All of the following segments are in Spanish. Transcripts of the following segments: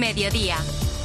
Mediodía.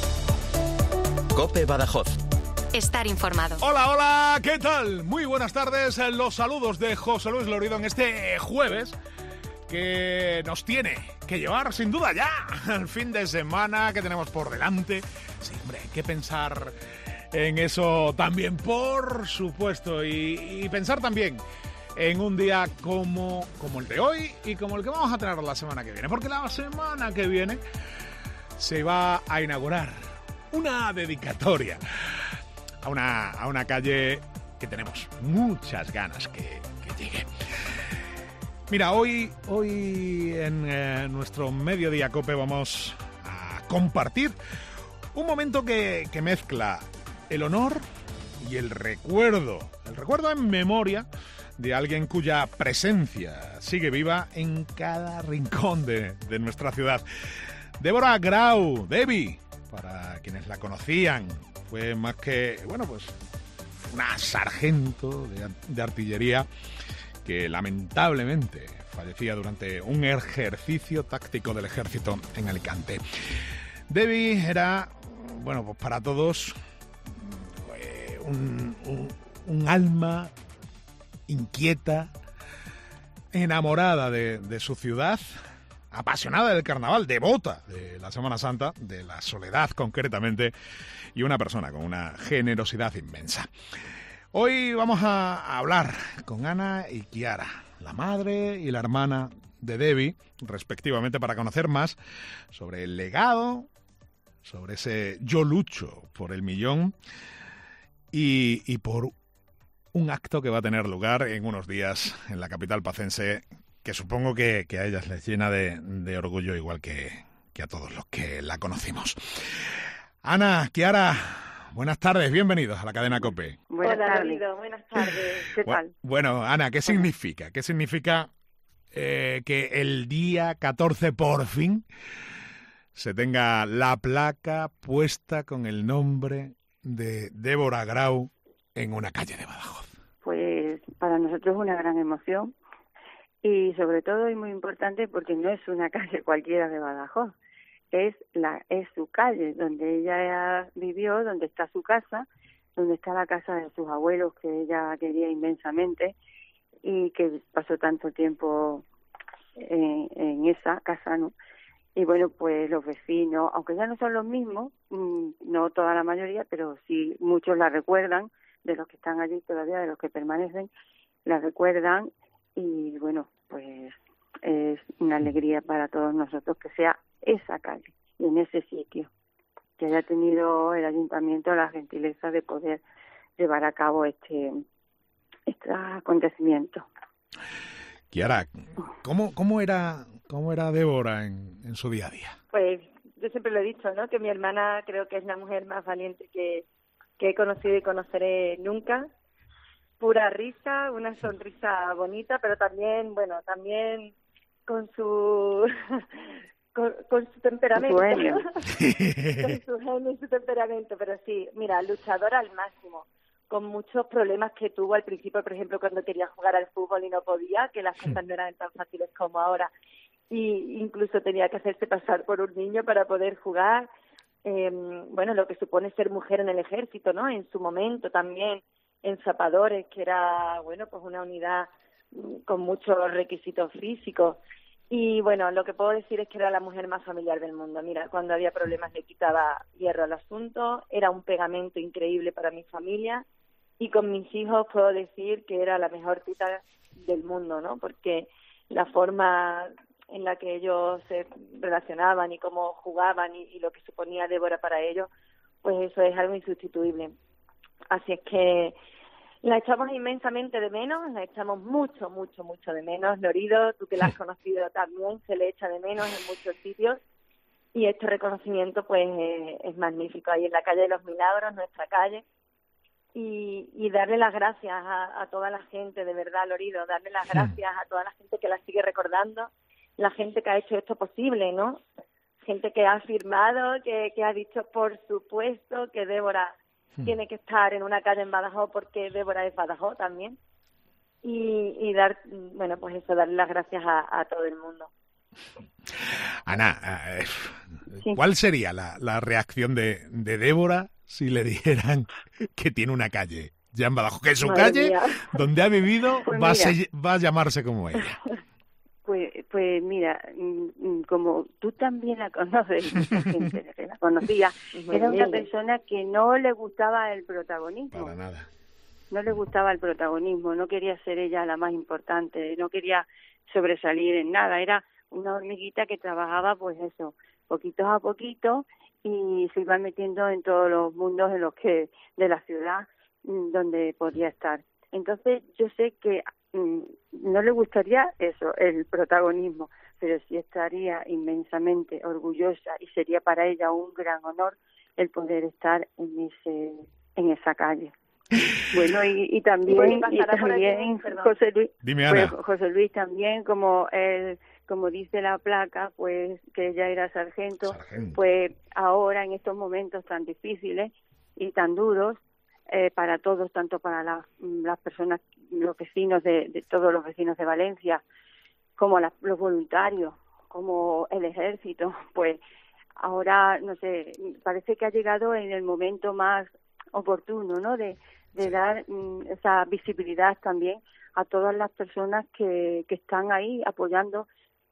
COPE Badajoz. Estar informado. Hola, hola, ¿qué tal? Muy buenas tardes. Los saludos de José Luis Lorido en este jueves que nos tiene que llevar sin duda ya el fin de semana que tenemos por delante. Sí, hombre, hay que pensar en eso también, por supuesto, y pensar también en un día como el de hoy y como el que vamos a tener la semana que viene, porque la semana que viene se va a inaugurar una dedicatoria a una calle que tenemos muchas ganas que llegue. Mira, hoy en nuestro Mediodía Cope vamos a compartir un momento que mezcla el honor y el recuerdo en memoria de alguien cuya presencia sigue viva en cada rincón de nuestra ciudad. Débora Grau, Debbie, para quienes la conocían, fue más que, una sargento de artillería que lamentablemente fallecía durante un ejercicio táctico del ejército en Alicante. Debbie era, pues para todos, un alma inquieta, enamorada de su ciudad, apasionada del carnaval, devota de la Semana Santa, de la soledad concretamente, y una persona con una generosidad inmensa. Hoy vamos a hablar con Ana y Kiara, la madre y la hermana de Debbie, respectivamente, para conocer más sobre el legado, sobre ese yo lucho por el millón y por un acto que va a tener lugar en unos días en la capital pacense, que supongo que a ellas les llena de orgullo, igual que a todos los que la conocimos. Ana, Kiara, buenas tardes, bienvenidos a la cadena COPE. Buenas tardes. Buenas tardes. ¿Qué tal? Bueno, Ana, ¿qué significa? ¿Qué significa que el día 14 por fin se tenga la placa puesta con el nombre de Débora Grau en una calle de Badajoz? Pues para nosotros es una gran emoción y sobre todo y muy importante porque no es una calle cualquiera de Badajoz, es su calle donde ella vivió, donde está su casa, donde está la casa de sus abuelos que ella quería inmensamente y que pasó tanto tiempo en esa casa, ¿no? Y bueno, pues los vecinos, aunque ya no son los mismos, no toda la mayoría, pero sí muchos la recuerdan, de los que están allí todavía, de los que permanecen, la recuerdan y bueno, pues es una alegría para todos nosotros que sea esa calle y en ese sitio, que haya tenido el ayuntamiento la gentileza de poder llevar a cabo este acontecimiento. Kiara, ¿cómo era Débora en su día a día? Pues yo siempre lo he dicho, ¿no? Que mi hermana creo que es la mujer más valiente que he conocido y conoceré nunca. Pura risa, una sonrisa bonita, pero también con su con su temperamento. Con su genio y su temperamento, pero sí, mira, luchadora al máximo, con muchos problemas que tuvo al principio, por ejemplo, cuando quería jugar al fútbol y no podía, que las cosas no eran tan fáciles como ahora, y incluso tenía que hacerse pasar por un niño para poder jugar. Lo que supone ser mujer en el ejército, ¿no? En su momento también en Zapadores, que era, pues una unidad con muchos requisitos físicos. Y bueno, lo que puedo decir es que era la mujer más familiar del mundo. Mira, cuando había problemas le quitaba hierro al asunto, era un pegamento increíble para mi familia y con mis hijos puedo decir que era la mejor tita del mundo, ¿no? Porque la forma en la que ellos se relacionaban y cómo jugaban y lo que suponía Débora para ellos, pues eso es algo insustituible. Así es que la echamos inmensamente de menos, la echamos mucho, mucho, mucho de menos. Lorido, tú que la has conocido también, se le echa de menos en muchos sitios y este reconocimiento pues es magnífico. Ahí en la calle de los Milagros, nuestra calle, y darle las gracias a toda la gente, de verdad, Lorido, darle las gracias a toda la gente que la sigue recordando, la gente que ha hecho esto posible, ¿no? Gente que ha firmado, que ha dicho, por supuesto, que Débora tiene que estar en una calle en Badajoz porque Débora es Badajoz también. Y dar, darle las gracias a todo el mundo. Ana, Sí. ¿Cuál sería la reacción de Débora si le dijeran que tiene una calle ya en Badajoz? Que su Madre calle, mía. donde ha vivido, Pues va a llamarse como ella. Pues mira, como tú también la conoces, mucha gente que la conocía, era una persona que no le gustaba el protagonismo. Para nada. No le gustaba el protagonismo, no quería ser ella la más importante, no quería sobresalir en nada. Era una hormiguita que trabajaba, pues eso, poquito a poquito, y se iba metiendo en todos los mundos de la ciudad donde podía estar. Entonces yo sé que no le gustaría eso, el protagonismo, pero sí estaría inmensamente orgullosa y sería para ella un gran honor el poder estar en esa calle. Bueno, y también José Luis. Dime, Ana. Pues, José Luis también, como dice la placa, pues que ella era sargento, pues ahora en estos momentos tan difíciles y tan duros para todos, tanto para las personas, los vecinos de todos los vecinos de Valencia, como los voluntarios, como el ejército, pues ahora, no sé, parece que ha llegado en el momento más oportuno, ¿no?, de dar esa visibilidad también a todas las personas que están ahí apoyando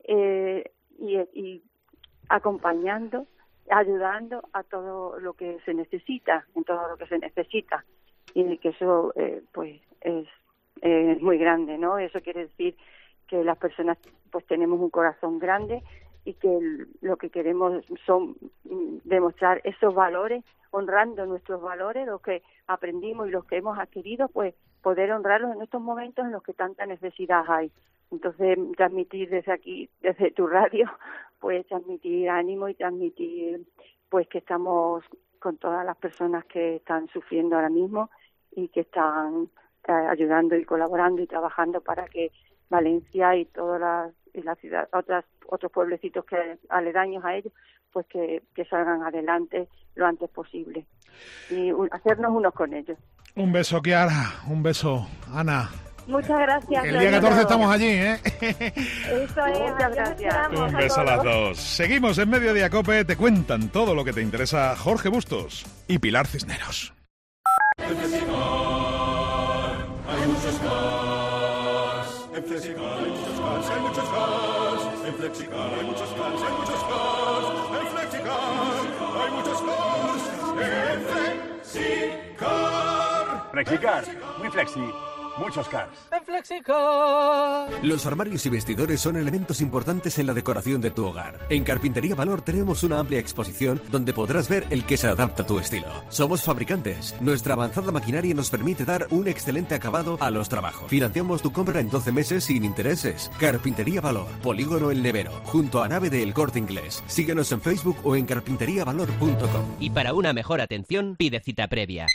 y acompañando, ayudando a todo lo que se necesita, en todo lo que se necesita, y que eso pues es muy grande, ¿no? Eso quiere decir que las personas pues tenemos un corazón grande y que lo que queremos son demostrar esos valores, honrando nuestros valores, los que aprendimos y los que hemos adquirido, pues poder honrarlos en estos momentos en los que tanta necesidad hay. Entonces, transmitir desde aquí, desde tu radio, pues transmitir ánimo y transmitir pues que estamos con todas las personas que están sufriendo ahora mismo y que están ayudando y colaborando y trabajando para que Valencia y todas la ciudad, otros pueblecitos que aledaños a ellos, pues que salgan adelante lo antes posible y hacernos unos con ellos. Un beso, Kiara, un beso, Ana. Muchas gracias. El día 14 estamos allí, ¿eh? Eso es, muchas gracias. Un beso a las dos. Seguimos en Mediodía COPE, te cuentan todo lo que te interesa Jorge Bustos y Pilar Cisneros. En Flexicar hay muchos cars. En Flexicar hay muchos cars, hay muchos cars. En Flexicar hay muchos cars, hay muchos cars. En Flexicar hay muchos cars. En Flexicar. Flexicar, muy flexi, muchos cars. En Flexicar. Los armarios y vestidores son elementos importantes en la decoración de tu hogar. En Carpintería Valor tenemos una amplia exposición donde podrás ver el que se adapta a tu estilo. Somos fabricantes. Nuestra avanzada maquinaria nos permite dar un excelente acabado a los trabajos. Financiamos tu compra en 12 meses sin intereses. Carpintería Valor, Polígono El Nevero, junto a Nave de El Corte Inglés. Síguenos en Facebook o en carpinteriavalor.com. Y para una mejor atención, pide cita previa.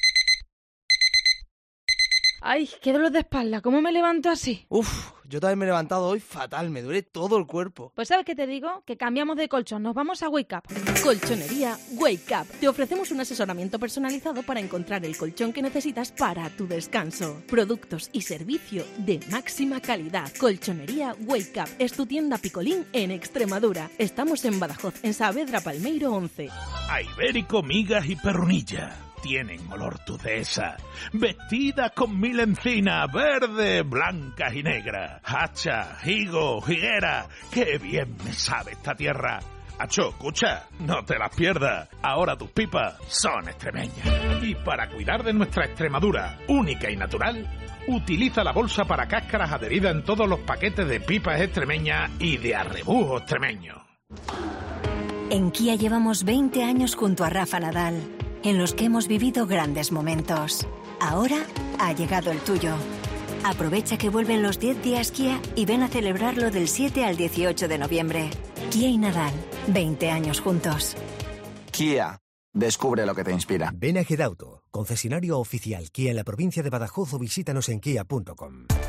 Ay, qué dolor de espalda, ¿cómo me levanto así? Uf, yo también me he levantado hoy fatal, me duele todo el cuerpo. Pues ¿sabes qué te digo? Que cambiamos de colchón, nos vamos a Wake Up. Colchonería Wake Up. Te ofrecemos un asesoramiento personalizado para encontrar el colchón que necesitas para tu descanso. Productos y servicio de máxima calidad. Colchonería Wake Up es tu tienda Picolín en Extremadura. Estamos en Badajoz, en Saavedra Palmeiro 11. A Ibérico, migas y perrunilla. Tienen olor tu dehesa, vestidas con 1000 encinas, verdes, blancas y negras, hacha, higo, higuera, qué bien me sabe esta tierra. Acho, escucha, no te las pierdas, ahora tus pipas son extremeñas. Y para cuidar de nuestra Extremadura, única y natural, utiliza la bolsa para cáscaras adherida en todos los paquetes de pipas extremeñas y de arrebujo extremeño. En Kia llevamos 20 años junto a Rafa Nadal, en los que hemos vivido grandes momentos. Ahora ha llegado el tuyo. Aprovecha que vuelven los 10 días Kia y ven a celebrarlo del 7 al 18 de noviembre. Kia y Nadal, 20 años juntos. Kia, descubre lo que te inspira. Ven a Gedauto, concesionario oficial Kia en la provincia de Badajoz o visítanos en kia.com.